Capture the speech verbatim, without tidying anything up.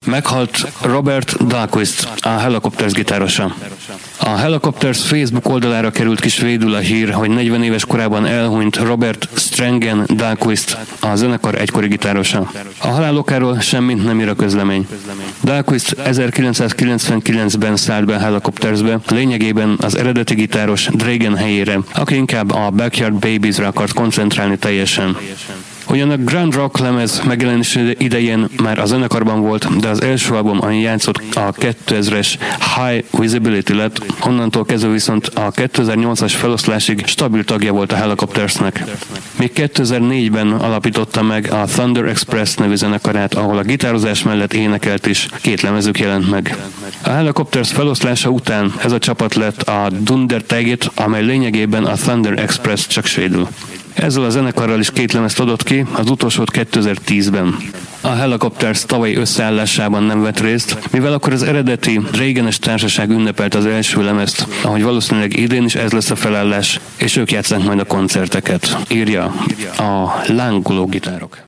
Meghalt Robert Dahlquist, a Hellacopters gitárosa. A Hellacopters Facebook oldalára került ki svédül a hír, hogy negyven éves korában elhunyt Robert Strängen Dahlquist, a zenekar egykori gitárosa. A halálokáról semmit nem ír a közlemény. Dahlquist ezerkilencszázkilencvenkilencben szállt be a Hellacoptersbe, lényegében az eredeti gitáros Dragan helyére, aki inkább a Backyard Babies-re akart koncentrálni teljesen. Ugyan a Grand Rock lemez megjelenés idején már a zenekarban volt, de az első album, ami játszott, a kétezres High Visibility lett, onnantól kezdve viszont a kétezer-nyolcas feloszlásig stabil tagja volt a Hellacoptersnek. Még kétezer-négyben alapította meg a Thunder Express nevű zenekarát, ahol a gitározás mellett énekelt is, két lemezük jelent meg. A Hellacopters feloszlása után ez a csapat lett a Dundertaget, amely lényegében a Thunder Express csak svédül. Ezzel a zenekarral is két lemezt adott ki, az utolsót kétezer-tízben. A Hellacopters tavalyi összeállásában nem vett részt, mivel akkor az eredeti Reaganes társaság ünnepelt az első lemezt, ahogy valószínűleg idén is ez lesz a felállás, és ők játszák majd a koncerteket, írja a lángoló gitárok.